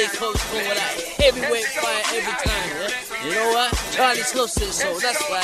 comes through with that heavyweight fight every time, yeah? You know what? Charlie Slow says so, that's why.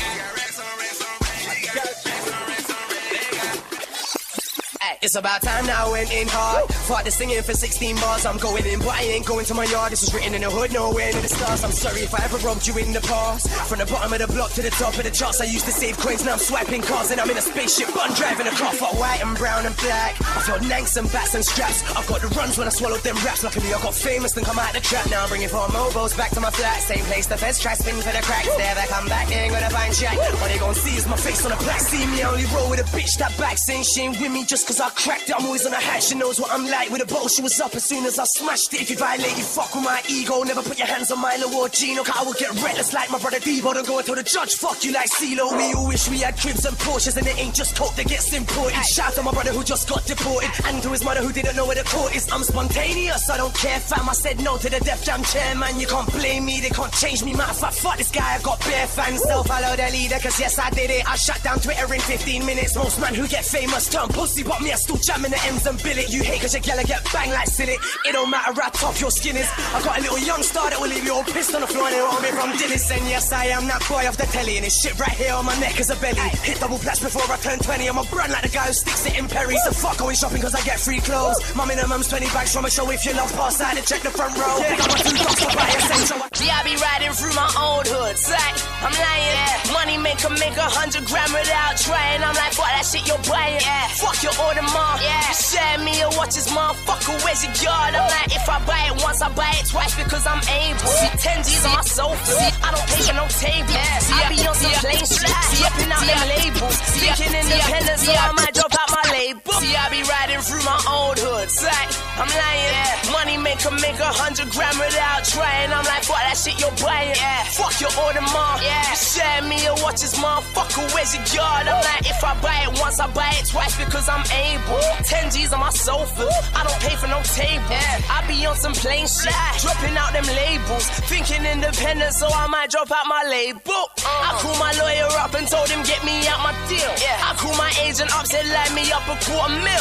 It's about time now, I went in hard. Fought the singing for 16 bars. I'm going in, but I ain't going to my yard. This was written in the hood, nowhere near the stars. I'm sorry if I ever robbed you in the past. From the bottom of the block to the top of the charts, I used to save coins, now I'm swiping cars. And I'm in a spaceship, but I'm driving a car for white and brown and black. I felt nanks and bats and straps. I've got the runs when I swallowed them raps. Luckily I got famous and come out the trap. Now I'm bringing 4 mobiles back to my flat. Same place, the feds try spin for the cracks. There I come back, they ain't gonna find jack. All they gon' see is my face on a plaque. See me, I only roll with a bitch that back saying she ain't with me just cause I cracked it. I'm always on a hat, she knows what I'm like. With a bowl, she was up as soon as I smashed it. If you violate, you fuck with my ego. Never put your hands on Milo or Gino, cause I will get reckless like my brother Debo. Don't go until the judge fuck you like CeeLo. We all wish we had cribs and Porsches, and it ain't just coke that gets imported. Shout to my brother who just got deported, and to his mother who didn't know where the court is. I'm spontaneous, I don't care fam. I said no to the Def Jam chairman. You can't blame me, they can't change me. Matter of fact, fuck this guy, I got bare fans. Still follow the leader, cause yes I did it. I shut down Twitter in 15 minutes. Most man who get famous turn pussy, but me I still jamming the M's and billet. You hate cause your gala get banged like silly. It don't matter how tough your skin is. I got a little young star that will leave you all pissed on the floor and they want me from Dillis. And yes I am that boy off the telly, and this shit right here on my neck is a belly. Hit double plaques before I turn 20. I'm a brand like the guy who sticks it in Perry. So fuck going shopping cause I get free clothes. My minimum's 20 bags from a show. If you love pass out and check the front row. Pick up my 2 dogs for buy essential. Yeah, I be riding through my old hood. Like, I'm lying. Money make 100 grand without trying. I'm like, fuck that shit you're buying. Fuck your order, mom. You share me your watches, motherfucker, where's your yard? I'm like, if I buy it once, I buy it twice because I'm able. See, 10 G's on my sofa. I don't pay for no table. I be on some plain shit, flipping out them labels. Thinking independent, so I might drop out my label. See, I be riding through my old hood. Like, I'm lying. Money make 100 grand without trying. I'm like, fuck that shit you're buying. Fuck your order, mom. You share me your watches, motherfucker, where's your yard? I'm like, if I buy it once, I buy it twice because I'm able. 10 G's on my sofa. I don't pay for no table. I be on some plain shit, dropping out them labels. Thinking independent, so I might drop out my label. I call my lawyer up and told him get me out my deal. I call my agent up, said line me up $250,000.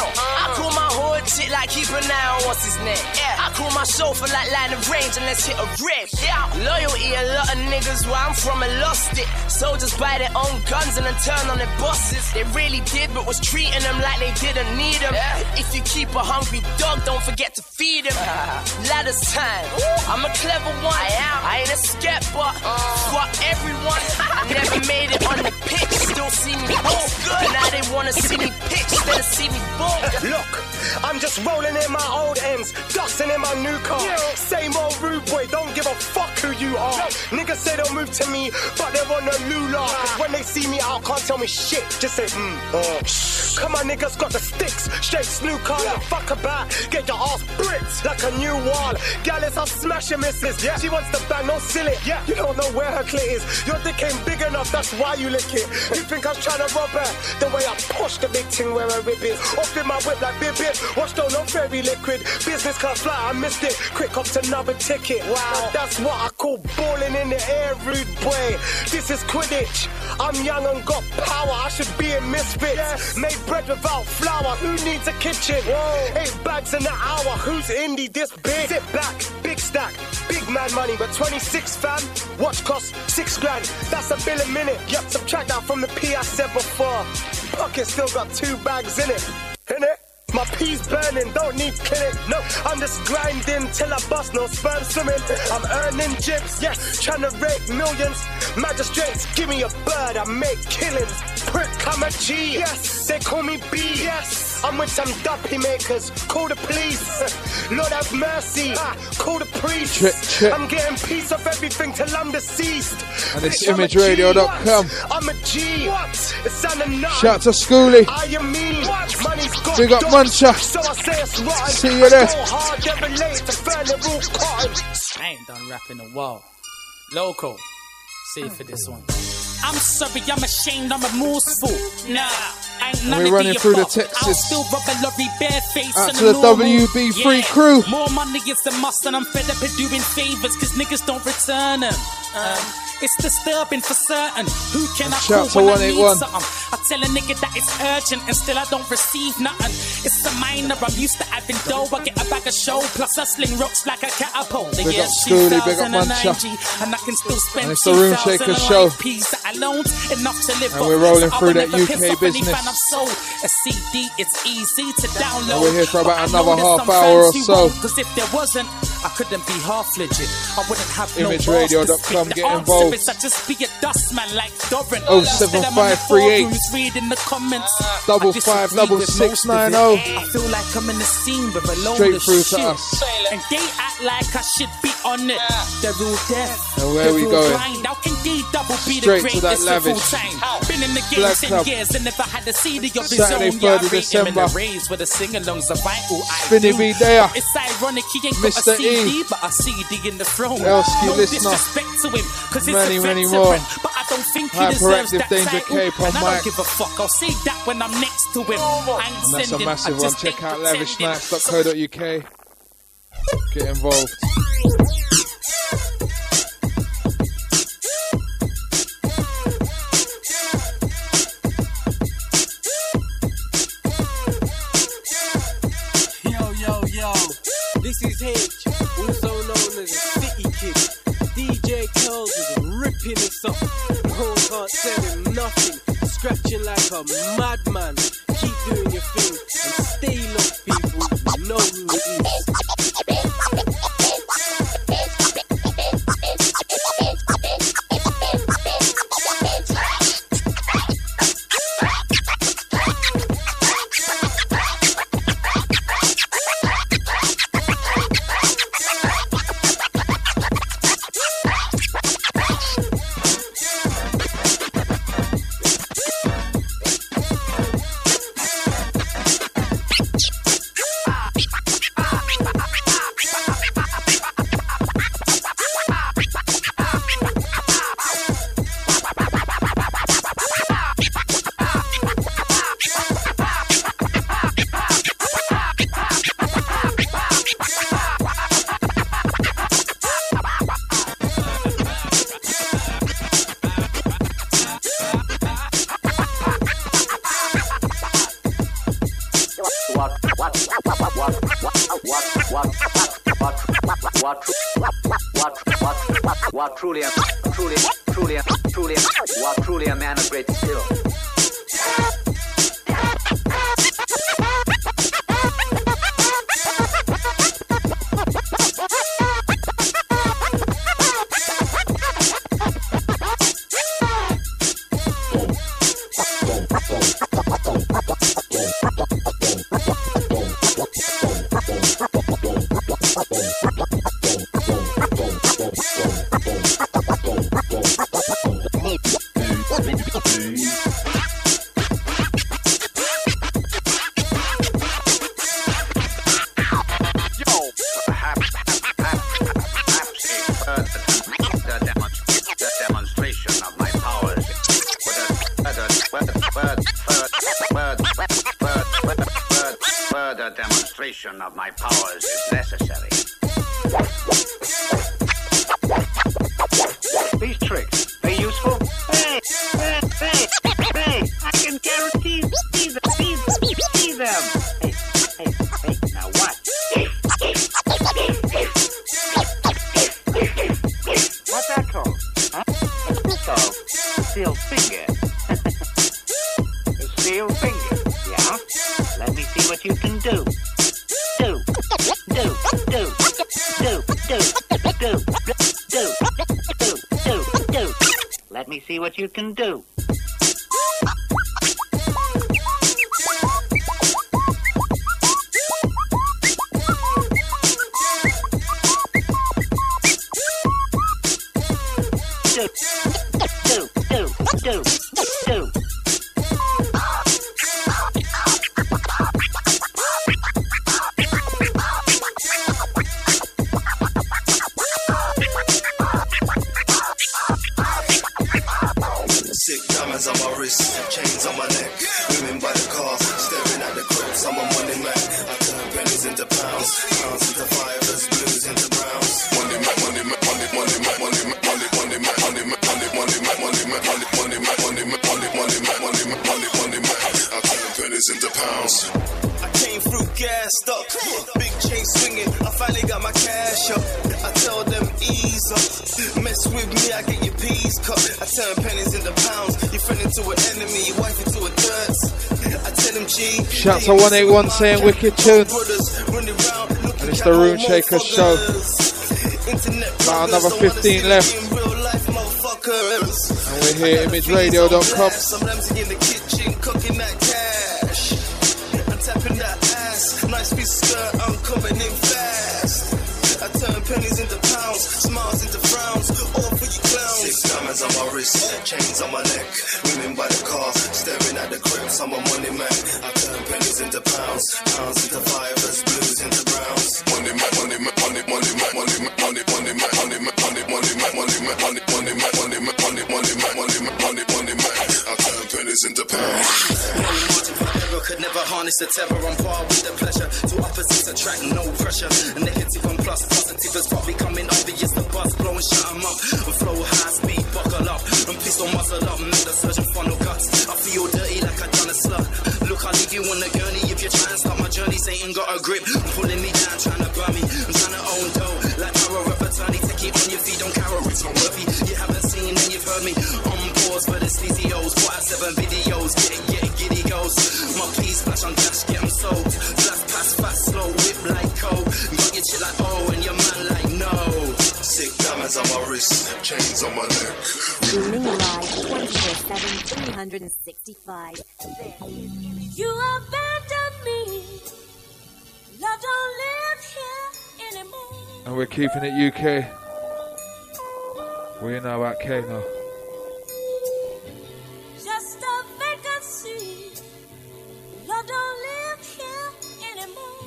I call my hood shit like keep an eye on what's his name. I call my chauffeur like line of range and let's hit a rip. Loyalty, a lot of niggas where I'm from and lost it. Soldiers buy their own guns and then turn on their bosses. They really did, but was treating them like they didn't need them. If you keep a hungry dog, don't forget to feed him. Ladders time, I'm a clever one. I ain't a scat, but fuck everyone. I never made it on the pitch, still see me walk good. Now they wanna see me pitch instead of see me walk. Look, I'm just rolling in my old ends, dusting in my new car. Same old rude boy, don't give a fuck who you are. Niggas say they'll move to me, but they're on the lula. Cause when they see me out, can't tell me shit. Just say, Come on, niggas got the sticks, straight snooker. Fuck about, get your ass bricked like a new wall. Gallus, I'll smash your missus. She wants to bang, no silly. You don't know where her clit is. Your dick ain't big enough, that's why you lick it. You think I was trying to rob her? The way I push the big thing where her rib is. Off in my whip like bib. Watch don't know very liquid. Business class flight, I missed it. Quick up to another ticket. Wow, now that's what I call balling in the air, rude boy. This is Quidditch. I'm young and got power. I should be a misfit. Made bread without flour. Who needs a kitchen? 8 bags in an hour. Who's indie this big? Sit back, big stack, big man money. But 26 fam, watch cost 6 grand. That's a bill a minute. Yup, subtract that from the P I said before. Pocket still got 2 bags in it. My pea's burning, don't need clinic. No, I'm just grinding till I bust, no sperm swimming. I'm earning jibs, trying to rape millions. Magistrates, give me a bird, I make killings. Prick, I'm a G, they call me B. I'm with some duppy makers, call the police. Lord have mercy, call the priest. I'm getting piece of everything till I'm deceased. And it's imageradio.com. I'm a G. It's shout to Schoolie. I am me. Money's got big up Muncher. So I say it's rotten. See you there. I ain't done rapping a while. Local. See for this one. I'm sorry, I'm ashamed, I'm remorseful. Nah, I ain't none we're of running the through above. the Texas. I'll still rob a lorry bareface out and to the WB3 crew. More money is a must, and I'm fed up of doing favors, cause niggas don't return them. It's disturbing for certain. Who can I Shout call to when I need 181. something? I tell a nigga that it's urgent and still I don't receive nothing. It's a minor, I'm used to having dough. I get a bag of show, plus I sling rocks like a catapult. The Big year up Schoolie, big up 2009, Mancha. and I can still spend And it's the Room 2,000 Shaker on show. IPs that alone enough to live And on. we're rolling So I through will that never UK piss off any business. fan I've sold. A CD, it's easy to download. And we're here for about But I know another there's half some hour or fans who so. won't, 'cause if there wasn't, I couldn't be half legit. I wouldn't have no ImageRadio.com, balls to spit. get The answer involved. is I just be a dustman like Doran. 07538 reading the comments. 556690. I feel like I'm in the scene with a load Straight of through shit. to us. And they act like I should be on it. They're real deaf. And where They're we real going? blind. How can D double be Straight the to that greatest of all lavish. time? Been in the game Black 10 Club. years and never had a CD of his Saturday, own. Yeah, 3rd of I rate him in the December. raves where the sing-alongs are vital. I Spinny do. B there. It's ironic he ain't Mr. got a CD, E. but a CD in the throne. Elsky No listener. disrespect to him, 'cause it's Many, a many veteran, more. but I don't think he Hyperactive deserves that Danger title. Cape on And I mic. don't give a fuck. I'll say that when I'm next to him. I ain't And that's a sending, massive I one. just Check ain't out pretending. lavishnights.co.uk. Get involved. Yo, this is H, also known as a City Kid. DJ Curls is ripping this up. No one can't tell him nothing. Scratching like a madman. Keep doing your thing and stay locked, people. You know who it is. Truly a man of great skill. Further demonstration of my powers is necessary. These tricks, they useful? Hey, I can guarantee see them. Hey, now what? What's that called? Huh? It's called steel finger. Steel finger, yeah? Let me see what you can do. Do. Let me see what you can do. Do. Big chain swinging, I finally got my cash up. I tell them ease up. Mess with me, I get your peas cut. I turn pennies into pounds. Your friend into an enemy, your wife into a dirt. I tell them G. Shout to 181 saying wicked tune. And it's the Rune Shaker show. About another 15 left. And we're here, imageradio.com. Sometimes in the kitchen cooking that cash. I'm tapping that ass. Nice piece of skirt, I'm coming in fast. I turn pennies into pounds, smiles into frowns, all for you clowns. 6 diamonds on my wrist, chains on my neck. Women by the car, staring at the cribs. I'm a money man. I turn pennies into pounds, pounds into fivers, blues into browns. Money man, money man, money, money man, money man, money, money man, money man, money, money man, money man, money, money man, money man, money, money man, money man, money, money man. I turn pennies into pounds. Could never harness the terror on par with the pleasure. Two opposites attract, no pressure. Negative and plus, positive is probably coming obvious. The buzz blowing, shut 'em up. And flow high speed, buckle up. And pistol muzzle up, make the surgeon funnel guts. I feel dirty like I done a slut. Look, I'll leave you on the gurney if you're trying to stop my journey. Satan got a grip, pulling me down, trying to burn me. I'm trying to own dough, like power of attorney. Take it on your feet, don't carry it's not worthy. You haven't seen and you've heard me. On pause for the sleazy O's. 7 videos, get giddy goes. My please splash on dash, get 'em sold. Flash pass, fast, slow, whip like cold. Got your shit like oh, and your man like no. 6 diamonds on my wrist, chains on my neck. Streaming live 24/7, 365. You abandoned me. Love don't live here anymore. And we're keeping it UK. We know about K now. Just a vacancy. Love don't live here anymore.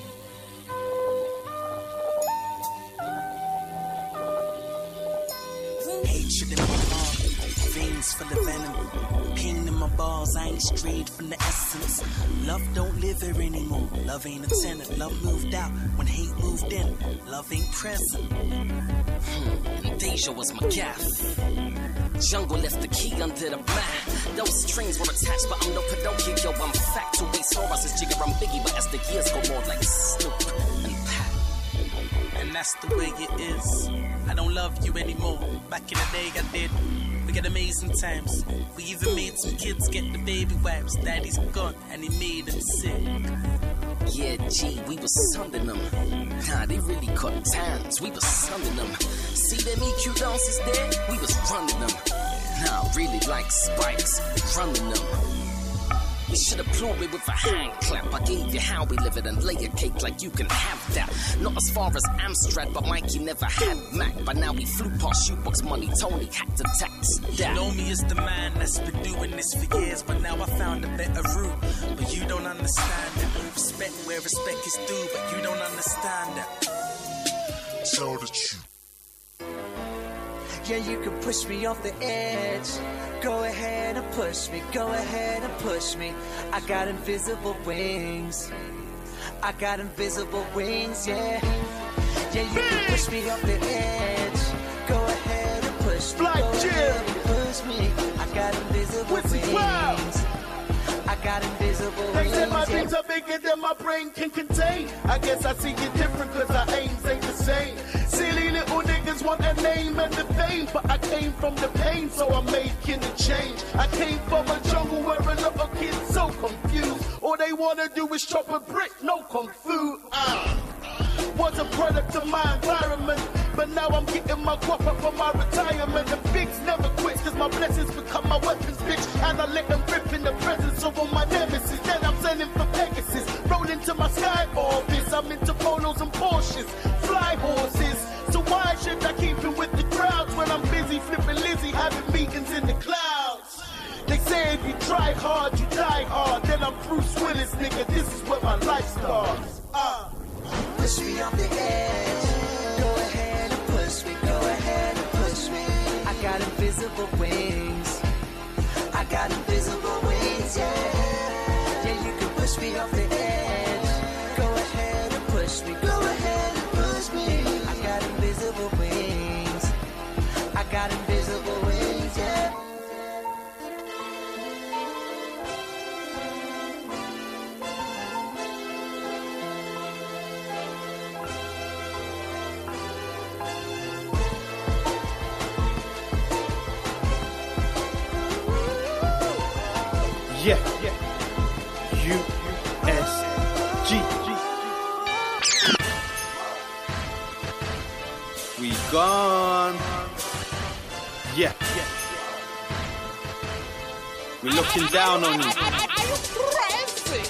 Hatred in my heart, veins full of venom. Pain in my balls, I ain't strayed from the essence. Love don't live here anymore. Love ain't a tenant. Love moved out when hate moved in. Love ain't present. And Deja was my gaff. Jungle left the key under the mat. Those strings were attached, but I'm no Pinocchio. I'm factoid. Soros is Jigger, I'm Biggie, but as the years go more like Snoop and Pat. And that's the way it is. I don't love you anymore. Back in the day I did. We got amazing times. We even made some kids get the baby wipes. Daddy's gone and he made them sick. Yeah, G, we was sunding them. Nah, they really cut times. We was sunding them. See them EQ dances there? We was running them. Nah, really like spikes, running them. You should applaud me with a hand clap. I gave you how we live it and lay a cake like you can have that. Not as far as Amstrad, but Mikey never had Mac. But now we flew past shoebox money. Tony hacked the tax. You know me as the man that's been doing this for years, but now I found a better route. But you don't understand it. Respect where respect is due, but you don't understand that. Tell the truth. Yeah, you can push me off the edge. Go ahead and push me, go ahead and push me. I got invisible wings. I got invisible wings, yeah. Yeah, you can push me off the edge. Go ahead and push me, go ahead and push me. I got invisible wings. I got invisible wings. They said my dreams are bigger than my brain can contain. I guess I see it different cause our aims ain't the same. Silly little niggas want a name and the fame, but I came from the pain, so I'm making a change. I came from a jungle where a lot of kids so confused. All they wanna do is chop a brick, no kung fu. Was a product of my environment, but now I'm getting my guap up for my retirement. The bigs never quit cause my blessings become my weapons, bitch. And I let them rip in the presence of all my nemesis. Then I'm sending for Pegasus, rolling to my sky orbits. I'm into polos and Porsches, fly horses. So why should I keep it with the crowds when I'm busy flipping Lizzie, having meetings in the clouds? They say if you try hard, you die hard. Then I'm Bruce Willis, nigga, this is where my life starts. Push me off the edge. Go ahead and push me, go ahead and push me. I got invisible wings. I got invisible wings, yeah. Yeah, you can push me off the edge. Go ahead and push me, go ahead and push me. I got invisible wings. I got invisible wings, yeah. Yeah, USG. We gone. Yeah. We're looking down on you. Are you crazy?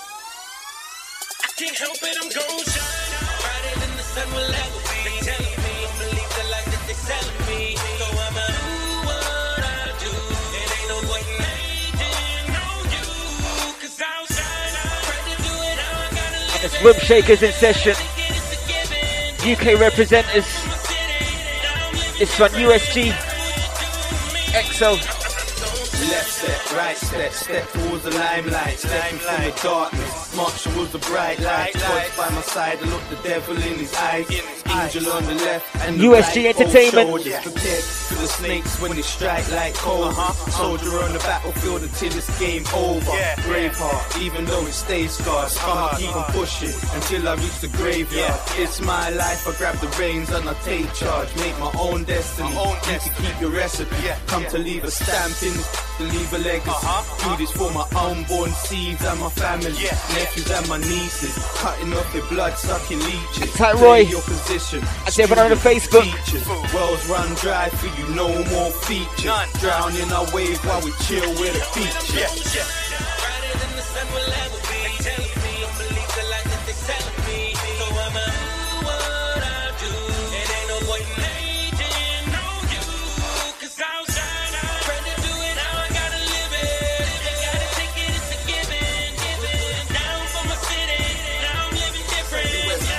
I can't help it, I'm gon' shine. Brighter than the sun will ever be. They telling me, believe the life that they're selling me. So I'ma do what I do. It ain't no point in hating on you. 'Cause I'll shine. I'm ready to do it. I gotta live It's Room Shakers in session. UK representatives. This one, USG. EXO. Left step, right step, step towards the limelight, stepping from the darkness, march towards the bright light. God's by my side, I look the devil in his eyes. Angel on the left and the USG right. Entertainment. Both shoulders prepared for the snakes when they strike like cold. Soldier on the battlefield until it's game over. Braveheart, even though it stays scars. I'ma keep on pushing until I reach the graveyard. It's my life, I grab the reins and I take charge. Make my own destiny. You can keep your recipe. Come to leave a stamp in this, to leave a legacy. Do this for my unborn seeds and my family, nephews and my nieces. Cutting off their blood, sucking leeches. Tight Roy. Play your position. I see everyone on the Facebook. Features. Wells run dry for you, no more features. Drown in our wave while we chill with the features. brighter than the sun will ever be. They telling me, believe the life that they're telling me. So I'ma do what I do. It ain't no point in hating on you. 'Cause I'll shine. I'm ready to do it. Now I gotta live it. Gotta take it, it's a given. Down for my city. Now I'm living different.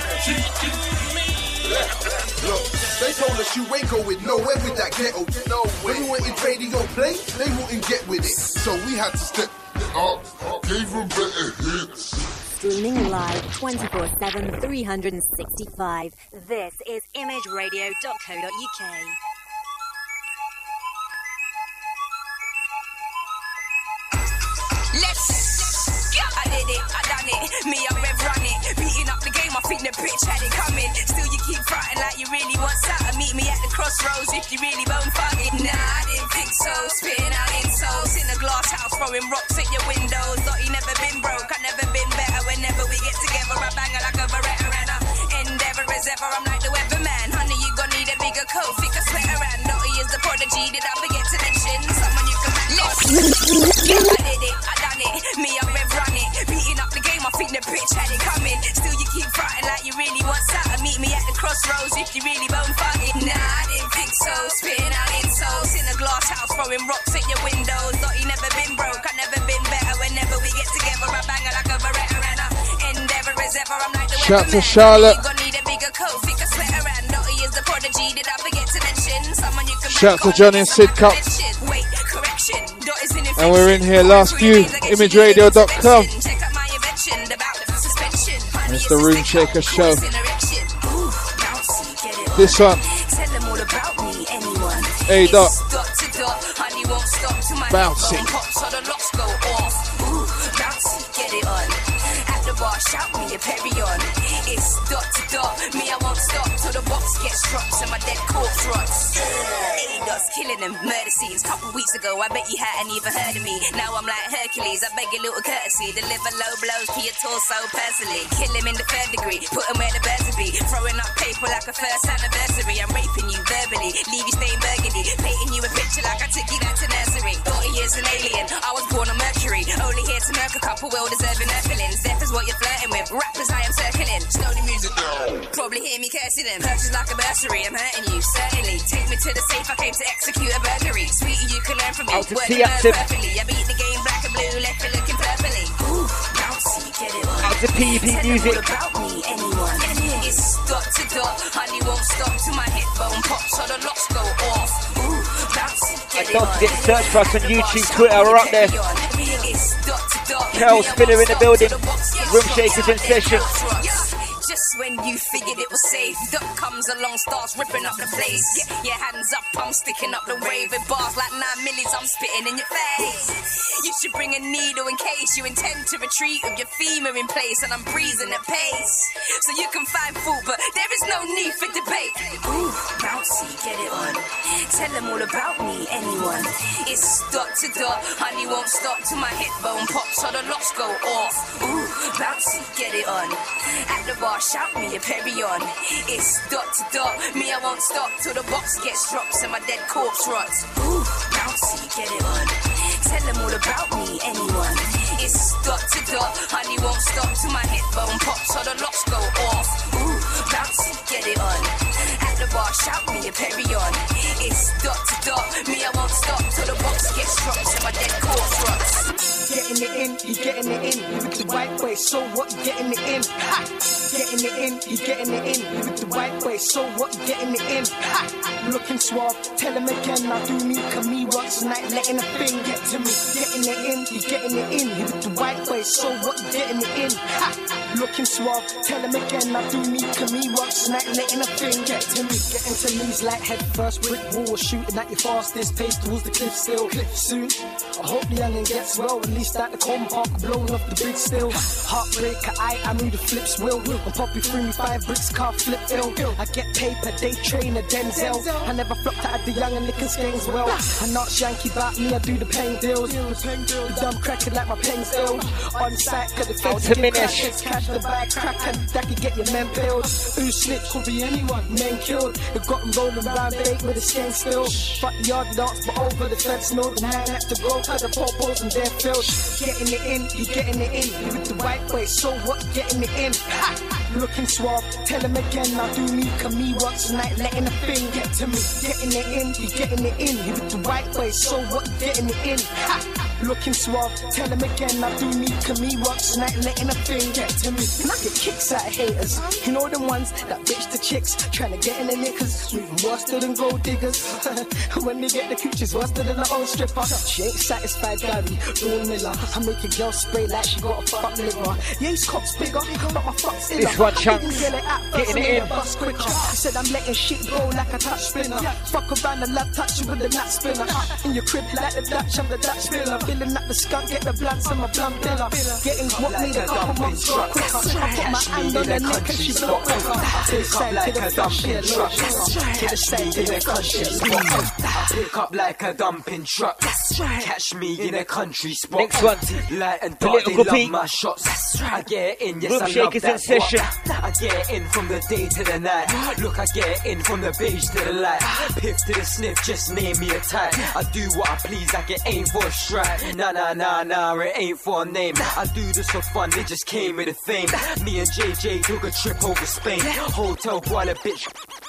Look, they told us you ain't going nowhere with that ghetto. No way. When we wanted radio play, they wouldn't get with it. So we had to step up, gave them better hits. Streaming live 24/7, 365. This is imageradio.co.uk. Let's go. I did it, I done it. Me, I rev run it. Beating up the game, I think the bitch had it coming. Still, you keep fronting like you really want something. Meet me at the crossroads if you really bone fucking. Nah, I didn't think so. Spitting out insults in a glass house, throwing rocks at your windows. Thought you never been broke, I never been better. Whenever we get together, I bang her like a Beretta and I endeavor as ever. I'm like the weatherman. Honey, you gon' need a bigger coat, thicker sweater. And Dottie is the prodigy. Did I forget to mention someone you can match? Let's yeah, I did it, I done it. Me, I rev run it. Beating up the game, I think the bitch had it coming. Still, you keep fronting like you really want something. Meet me at the crossroads if you really bone fucking. Nah, I didn't think so. Spitting out insults in a glass house, throwing rocks at your windows. Thought you never been broke, I never been better. Whenever we get together, I bang her like a Beretta and I endeavor as ever. I'm like the Shout to weatherman. Charlotte. You gon' need a bigger coat, thicker sweater. And Dottie is the prodigy. Did I forget to mention someone you can Shout to Johnny and Sid Cup. wait, correction. Dottie's in And we're in here, last few, imageradio.com. Check out my invention about the suspension. And it's the Room Shaker Show. This one. Tell them all about me, anyone. A dot. Dot to dot, honey won't stop till my Bouncy. head pops or the locks go off. Ooh, bouncy, get it on. At the bar, shout me a Perry on. It's dot to dot, me I won't stop till the box gets dropped and my dead corpse rots. A-dot's killing them, murder scenes. Couple weeks ago, I bet you hadn't even heard of me. Now I'm like Hercules, I beg a little courtesy. Deliver low blows to your torso personally. Kill him in the third degree, put him where the birds would be. Throwing up paper like a first anniversary. I'm raping you verbally, leave you stained burgundy. Painting you a picture like I took you back to nursery. Thought he is an alien, I was born on Mercury. Only here to murk a couple well-deserving earthlings. Death is what you're flirting with, rappers I am circling. Slowly music down, probably hear me cursing them. Purchase like a bursary, I'm hurting you, certainly. Take me to the safe, I came to execute a burglary. Sweetie, you can learn from me, Out to word T the Active. word perfectly. I beat the game black and blue, left it looking purpley. Ooh, bouncy, get it on. Out to PEP Tell them Music. all about me, anyone. It's dot to dot, honey won't stop till my hip bone pops or the locks go off. Ooh, bouncy, get it Don't on. forget to search for us on YouTube, Twitter, we're up there. It's dot to dot. Carol Spinner in the building. Room Shakers in session. Just when you figured it was safe, Duck comes along, starts ripping up the place. Get your hands up, I'm sticking up the raving bars like 9 millis, I'm spitting in your face. You should bring a needle in case you intend to retreat with your femur in place, and I'm breezing at pace. So you can find fault, but there is no need for debate. Ooh, bouncy, get it on. Tell them all about me, anyone. It's dot to dot, honey won't stop till my hip bone pops or the locks go off. Ooh, bouncy, get it on. At the bar, shout me a Perry on. It's dot to dot, me I won't stop till the box gets dropped and my dead corpse rots. Ooh, bouncy, get it on. Tell them all about me, anyone. It's dot to dot, honey won't stop till my hip bone pops or the locks go off. Ooh, bouncy, get it on. At the bar, shout me a Perry on. It's dot to dot, me I won't stop till the box gets dropped and my dead corpse rots. Getting it in, you getting it in with the right way, so what, you getting it in, ha! Getting it in, you getting it in with the right way, so what, you getting it in, ha! Looking suave, tell him again, I do me, cause me once night, letting a thing get to me. Getting it in, you getting it in with the right way, so what, you getting it in, ha! Looking suave, tell him again, I do me, cause me once night, letting a thing get to me. Getting to knees like head first, brick wall, shooting at your fastest pace towards the cliff still. Cliff soon, I hope the youngin' gets well, at least at the compact, blowing off the big still. Heartbreaker, I knew the flips will. I'm popping through me 5 bricks, car flip ill. I get paper, day trainer, Denzel. I never flopped at the young and licking skangs well. I not Yankee about me, I do the pain deals. The dumb cracking like my pen's ill. On site, cause the feds get crackers, cash the bag, cracking, that could get your men peeled. Who snitch, could be anyone, men killed. They got them rolling around bait with a skank still. Fuck the yard dance, but over the fence, no, the man had to go, cause the popos and they're filled. Getting it in, you getting it in with the right way, so what, you getting it in, ha! Looking suave, tell him again, I do me, cause me once night, letting a thing get to me. Getting it in, you getting it in with the right way, so what, you getting it in, ha! Looking suave, tell him again, I do me, cause me once night, letting a thing get to me. And I get kicks out of haters, you know them ones that bitch the chicks, trying to get in the knickers, moving worse than gold diggers. When they get the coochies, worse than the old stripper. She ain't satisfied, Gary, Dawn Miller. I make a girl spray like she got a fuck liver. Yeah, his cock's bigger, but my fuck's iller. This one, Chunks, getting it in. Bus quicker. I said I'm letting shit go like a touch spinner. Fuck around the lap, touch you with the nut spinner. In your crib like the Dutch, I'm the Dutch spiller. Filling up the skunk, get the blunts and my blunt biller. Getting what made a couple months go quicker. I put my hand on her neck and she blocked quicker. To the side, to the dumping truck. To the side, to the country spot. I pick up like a dumping truck. Catch me in a country spot. Next one, light and dark, they love my shots. I get in, yes, I love that session. I get in from the day to the night. Look, I get in from the beige to the light. Piff to the sniff, just name me a type. I do what I please, like it ain't for a strike. Nah, it ain't for a name. I do this for fun, they just came with a fame. Me and JJ took a trip over Spain. Hotel boiler bitch.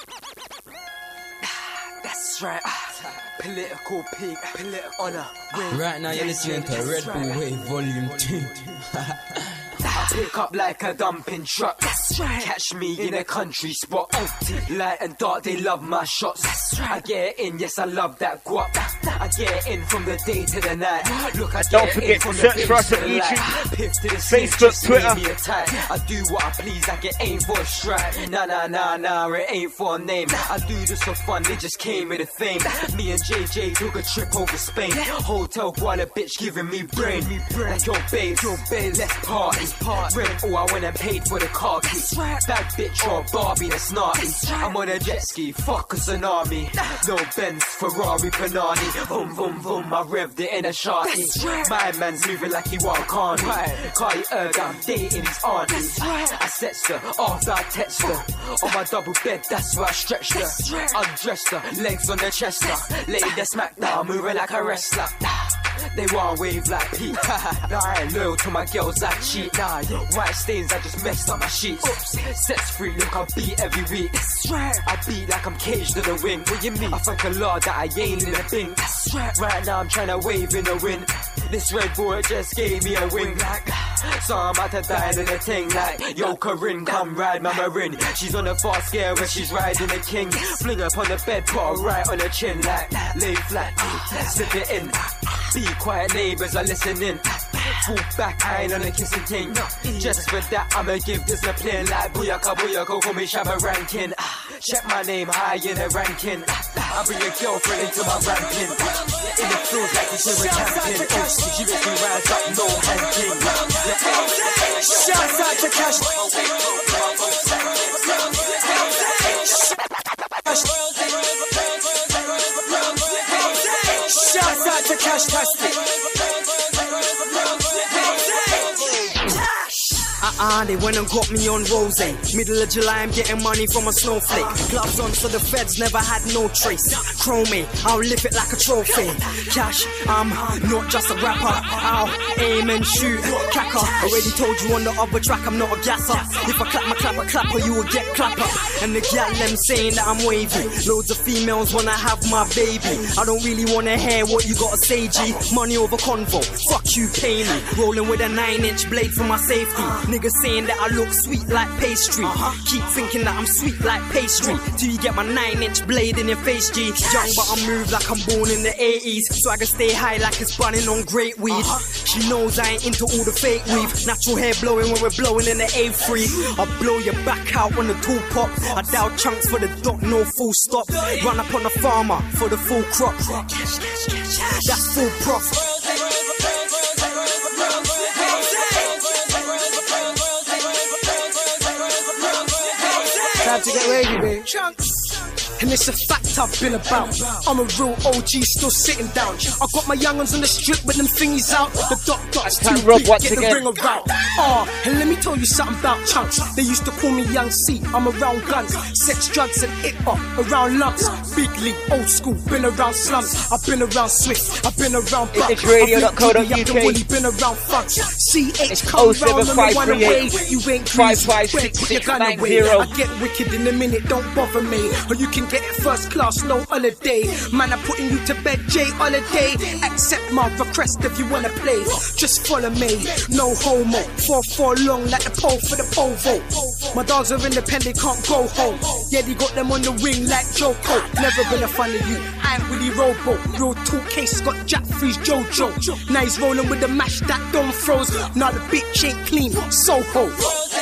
That's right. Political peak, political honor. Right now you're listening to Red Bull Wave Volume 2. I pick up like a dumping truck. Catch me in a country spot. Light and dark, they love my shots. I get in, yes, I love that guap. I get in from the day to the night. Look, I don't get forget in from to search the for us on YouTube, Piff to the Facebook, Twitter. Me a type. I do what I please, like it ain't for a strike. Nah, it ain't for a name. I do this for fun, they just came with a fame. Me and JJ took a trip over Spain. Hotel boiler bitch giving me brain. Like your babe, let's party. Rent, I went and paid for the car key. Bad bitch or Barbie that's naughty. I'm on a jet ski, fuck a tsunami. No Benz, Ferrari, Panani. Boom, boom, boom, I revved it in a Sharky. My man's moving like he walk on. Carly Erg, I'm dating his auntie. I sexed her after I text her. On my double bed, that's where I stretched her. Undressed her, legs on the chest her. Laid the smack down, moving like a wrestler. They want wave like Pete. Nah, I ain't loyal to my girls like cheat. Nah, white stains, I just messed up my sheets. Oops, sets free, look, I beat every week. I beat like I'm caged in the wind. What you mean? I thank a Lord that I ain't in a bin. Right now I'm trying to wave in the wind. This Red Bull just gave me a wing like. So I'm about to die in a ting like. Yo, Corinne, come ride my Marin. She's on the fast gear when she's riding the king. Fling up on the bed, put her right on her chin like. Lay flat, slip it in. Be quiet, neighbors are listening. Fall back, I ain't on a kissing thing. Just for that, I'ma give discipline. Like booyaka, call me Shabba ranking. Check my name high in the ranking. I bring a girlfriend into my ranking. In the field like we were camping. She makes me rise up, no hanking. Shouts out to Cash. crash test it. They went and got me on rose. Middle of July, I'm getting money from a snowflake. Gloves on so the feds never had no trace. Chrome, I'll lift it like a trophy. Cash, I'm not just a rapper. I'll aim and shoot. Clacker, already told you on the other track, I'm not a gasser. If I clap my clapper, you will get clapper. And the gal them saying that I'm wavy. Loads of females wanna have my baby. I don't really wanna hear what you gotta say, G. Money over convo, fuck you, pay me. Rolling with a 9-inch blade for my safety. Niggas saying that I look sweet like pastry. Keep thinking that I'm sweet like pastry till you get my 9-inch blade in your face, G. Young but I move like I'm born in the 80s, so I can stay high like it's burning on great weed. She knows I ain't into all the fake weave. Natural hair blowing when we're blowing in the A3. I blow your back out when the tool pop. I dial chunks for the dot, no full stop. Run up on the farmer for the full crop. That's full profit. Time to get ready, babe. Chunks. And it's a fact I've been about. I'm a real OG, still sitting down. I got my young ones on the strip with them thingies out. The dot's too big, get the ring around. And let me tell you something about chunks. They used to call me Young C. I'm around guns, sex, drugs and hip-hop. Around lumps, big league, old school. Been around slums, I've been around Swift. I've been around Buck. ImageRadio.co.uk. I've been around funks. CH come round on the one away. You ain't greasy, put your gun away. I get wicked in a minute, don't bother me. Or you can get it first class, no holiday. Man, I'm putting you to bed, J holiday. Accept my request if you wanna play. Just follow me, no homo. 4 long like the pole for the pole vote. My dogs are independent, can't go home. Yeah, they got them on the wing like Joko. Never been a fan of you, I ain't Willy Robo. Real 2K, got Jack Freeze, Jojo. Now he's rolling with the mash that don't froze. Now the bitch ain't clean, Soho.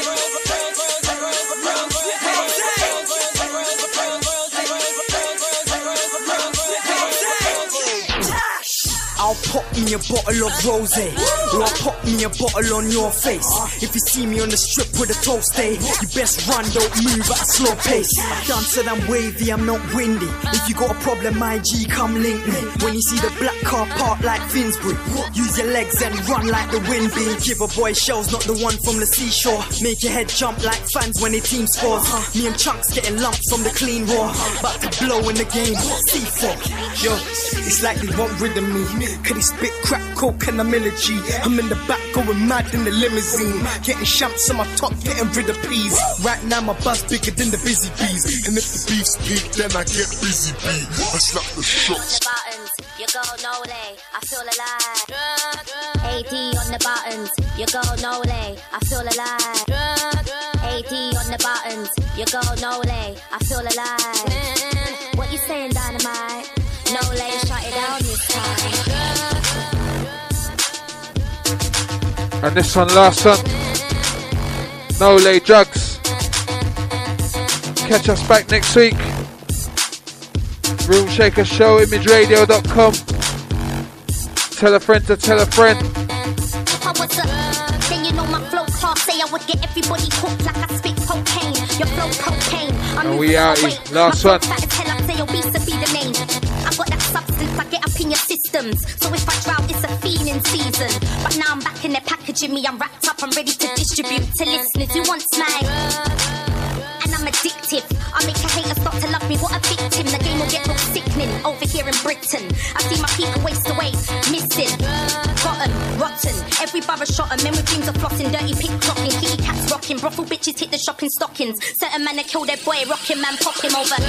I'll pop me a bottle of rosé, or I'll pop me a bottle on your face. If you see me on the strip with a toast, you best run, don't move at a slow pace. I dance it, I'm wavy, I'm not windy. If you got a problem, my G, come link me. When you see the black car parked like Finsbury, use your legs and run like the wind be. Give a boy shells, not the one from the seashore. Make your head jump like fans when they team scores. Me and Chunks getting lumps from the clean raw. About to blow in the game, C4. Yo, it's like they want rid of me. Could he spit crack coke and I'm in a G? I'm in the back going mad in the limousine. Getting shamps on my top, getting rid of peas. Right now my buzz bigger than the busy bees. And if the beef's big, then I get busy bee. I slap the shots. Buttons, you go no lay, I feel alive. AD on the buttons, you go no lay, I feel alive. AD on the buttons, you go no lay, I feel alive. What you saying, Dynamite? No lay, shut it down this time. And this one, last one. No lay drugs. Catch us back next week. Room Shaker Show, ImageRadio.com. Tell a friend to tell a friend. What's up? Then you know my flow class. Say I would get everybody hooked like I spit cocaine. Your flow cocaine. And we out here. Last one. I say obese to be the name. I got that substance, I get up in your systems. So if I drought, it's a fiending season. But now I'm back in there packaging me. I'm wrapped up, I'm ready to distribute to listeners who want mine. And I'm addictive. I make a hater start to love me. What a victim. The game will get real sickening over here in Britain. I see my people waste away, missing. Rotten, rotten. Every borough shot 'em. Men with dreams of flossing, dirty pickpocketing, kitty cats rocking, brothel bitches hit the shopping stockings. Certain man they kill their boy, rocking man, pop him over.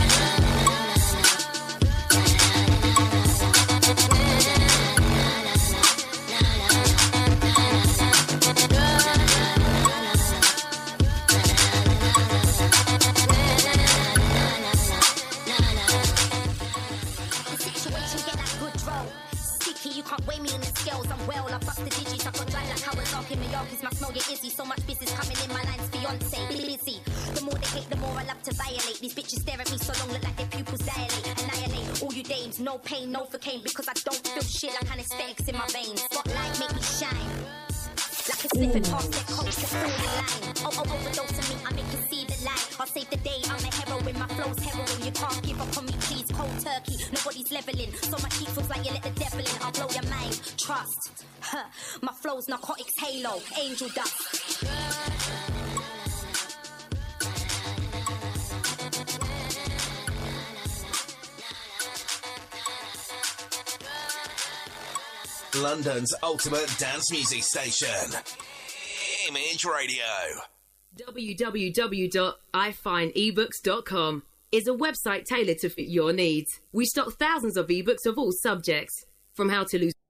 So much business coming in, my line's fiance busy. The more they hate, the more I love to violate. These bitches stare at me so long, look like their pupils dilate. Annihilate all you dames, no pain, no cocaine. Because I don't feel shit like anesthetics in my veins. Spotlight make me shine, like a slipping past their coats, they're all in line. Overdose on me, I make you see the light. I'll save the day, I'm a heroine, my flow's heroin. You can't give up on me, please, cold turkey. Nobody's leveling, so much heat feels like you let the devil in. I'll blow trust. My flow's narcotics halo, angel dust. London's ultimate dance music station. Image Radio. www.ifindebooks.com is a website tailored to fit your needs. We stock thousands of ebooks of all subjects, from how to lose